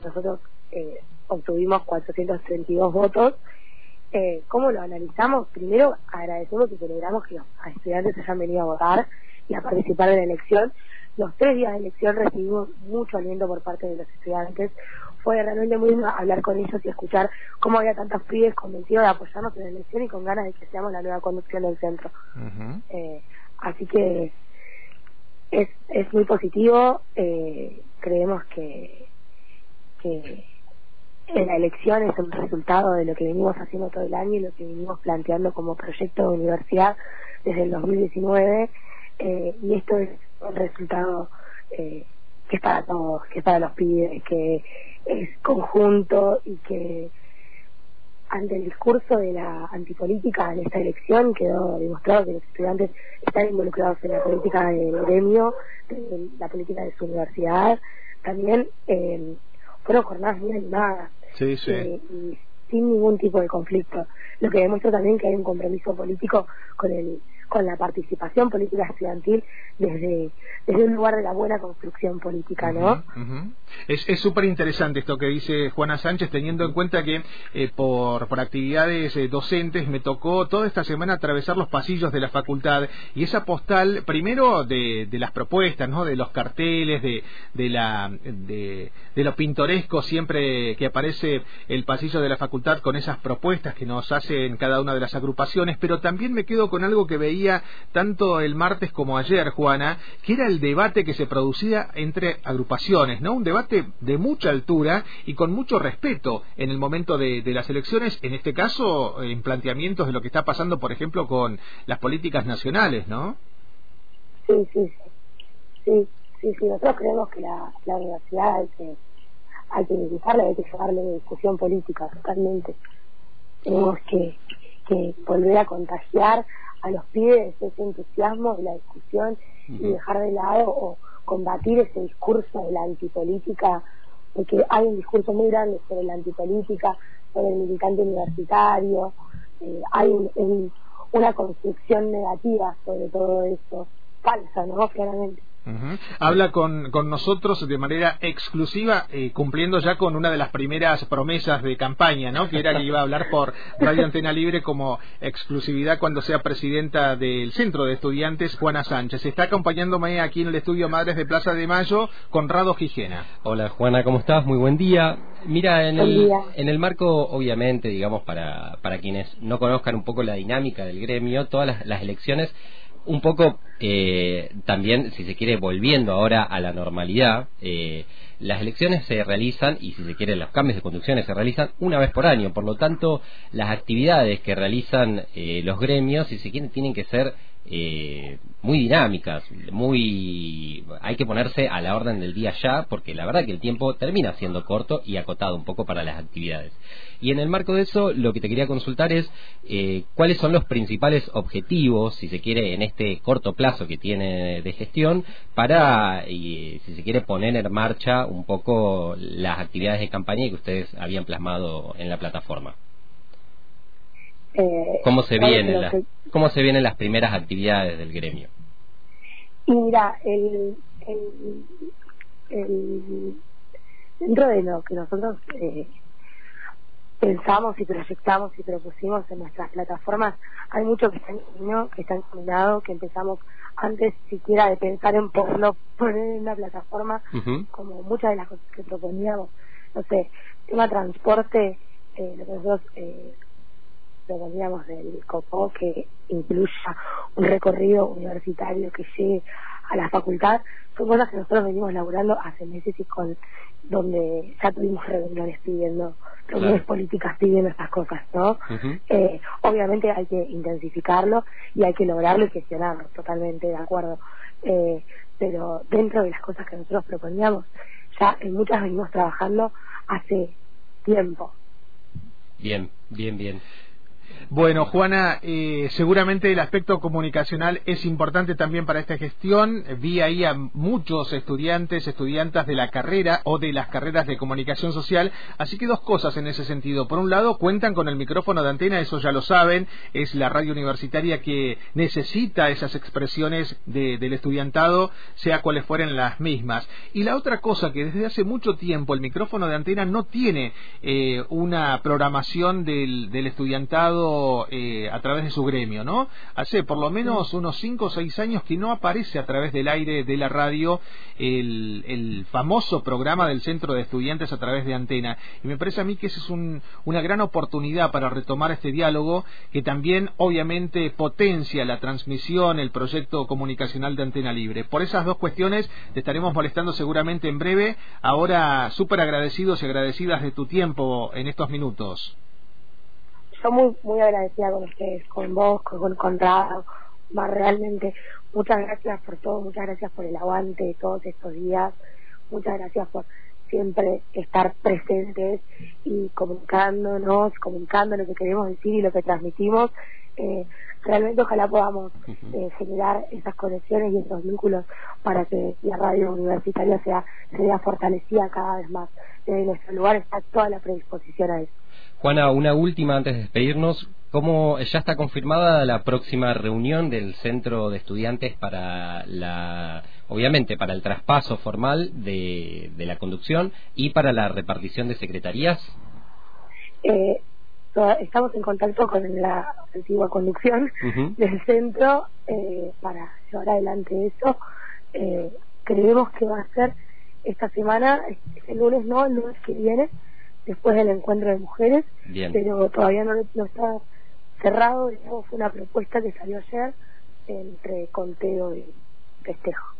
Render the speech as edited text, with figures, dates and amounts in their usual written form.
nosotros obtuvimos 432 votos. ¿Cómo lo analizamos? Primero agradecemos y celebramos que los estudiantes hayan venido a votar y a participar en la elección. Los 3 días de elección recibimos mucho aliento por parte de los estudiantes. Fue realmente muy lindo hablar con ellos y escuchar cómo había tantos pibes convencidos de apoyarnos en la elección y con ganas de que seamos la nueva conducción del centro. Así que es muy positivo. Creemos que la elección es un resultado de lo que venimos haciendo todo el año y lo que venimos planteando como proyecto de universidad desde el 2019, y esto es un resultado que es para todos, que es para los pibes, que es conjunto, y que ante el discurso de la antipolítica en esta elección quedó demostrado que los estudiantes están involucrados en la política del gremio, en la política de su universidad. También fueron jornadas muy animadas, sí. Y sin ningún tipo de conflicto, lo que demuestra también que hay un compromiso político con la participación política estudiantil desde un lugar de la buena construcción política, ¿no? Es súper interesante esto que dice Juana Sánchez, teniendo en cuenta que por actividades docentes me tocó toda esta semana atravesar los pasillos de la facultad, y esa postal, primero de las propuestas, ¿no?, de los carteles, de lo pintoresco siempre que aparece el pasillo de la facultad con esas propuestas que nos hacen cada una de las agrupaciones, pero también me quedo con algo que veía tanto el martes como ayer, Juana, que era el debate que se producía entre agrupaciones, ¿no? Un debate de mucha altura y con mucho respeto en el momento de las elecciones, en este caso en planteamientos de lo que está pasando, por ejemplo, con las políticas nacionales, ¿no? Sí. Nosotros creemos que la universidad hay que dedicarle, hay que llevarle de discusión política totalmente. Tenemos que volver a contagiar a los pibes ese entusiasmo de la discusión y dejar de lado o combatir ese discurso de la antipolítica, porque hay un discurso muy grande sobre la antipolítica, sobre el militante universitario. Hay una construcción negativa sobre todo esto, falsa, ¿no?, claramente. Habla con nosotros de manera exclusiva, cumpliendo ya con una de las primeras promesas de campaña, ¿no?, que era que iba a hablar por Radio Antena Libre como exclusividad cuando sea presidenta del Centro de Estudiantes, Juana Sánchez. Está acompañándome aquí en el estudio Madres de Plaza de Mayo, Conrado Gijena. Hola, Juana, ¿cómo estás? Muy buen día. Mira, en el marco, obviamente, digamos, para quienes no conozcan un poco la dinámica del gremio, todas las elecciones, un poco también, si se quiere, volviendo ahora a la normalidad, las elecciones se realizan, y si se quiere, los cambios de conducciones se realizan una vez por año. Por lo tanto, las actividades que realizan los gremios, si se quiere, tienen que ser muy dinámicas, hay que ponerse a la orden del día ya, porque la verdad que el tiempo termina siendo corto y acotado un poco para las actividades. Y en el marco de eso, lo que te quería consultar es cuáles son los principales objetivos, si se quiere, en este corto plazo que tiene de gestión, para, si se quiere, poner en marcha un poco las actividades de campaña que ustedes habían plasmado en la plataforma. ¿Cómo se vienen las primeras actividades del gremio? Y mira, dentro de lo que nosotros pensamos y proyectamos y propusimos en nuestras plataformas, hay mucho que está en camino, que está encaminado, que empezamos antes siquiera de pensar en ponerlo poner en una plataforma, como muchas de las cosas que proponíamos. No sé, tema transporte, lo que nosotros proponíamos del COPO, que incluya un recorrido universitario que llegue a la facultad, son cosas que nosotros venimos laburando hace meses y donde ya tuvimos reuniones políticas pidiendo estas cosas, ¿no? Obviamente hay que intensificarlo y hay que lograrlo y gestionarlo, totalmente de acuerdo, pero dentro de las cosas que nosotros proponíamos, ya en muchas venimos trabajando hace tiempo. Bien. Bueno, Juana, seguramente el aspecto comunicacional es importante también para esta gestión. Vi ahí a muchos estudiantas de la carrera o de las carreras de comunicación social, así que dos cosas en ese sentido. Por un lado, cuentan con el micrófono de Antena, eso ya lo saben, es la radio universitaria que necesita esas expresiones del estudiantado, sea cuales fueren las mismas. Y la otra cosa, que desde hace mucho tiempo el micrófono de Antena no tiene una programación del estudiantado a través de su gremio, ¿no? Hace por lo menos unos 5 o 6 años que no aparece a través del aire de la radio el famoso programa del Centro de Estudiantes a través de Antena. Y me parece a mí que esa es una gran oportunidad para retomar este diálogo, que también obviamente potencia la transmisión, el proyecto comunicacional de Antena Libre. Por esas dos cuestiones te estaremos molestando seguramente en breve. Ahora, súper agradecidos y agradecidas de tu tiempo en estos minutos. Yo muy agradecida con ustedes, con vos, con Rado, más realmente. Muchas gracias por todo, muchas gracias por el aguante de todos estos días, muchas gracias por siempre estar presentes y comunicando lo que queremos decir y lo que transmitimos. Realmente ojalá podamos generar esas conexiones y esos vínculos para que la radio universitaria sea fortalecida cada vez más. Desde nuestro lugar está toda la predisposición a eso. Juana, una última antes de despedirnos. ¿Cómo ya está confirmada la próxima reunión del Centro de Estudiantes para obviamente para el traspaso formal de la conducción y para la repartición de secretarías? Estamos en contacto con la antigua conducción del centro para llevar adelante eso. Creemos que va a ser esta semana, el lunes que viene, después del encuentro de mujeres. Bien. Pero todavía no está cerrado. Fue una propuesta que salió ayer entre conteo y festejo.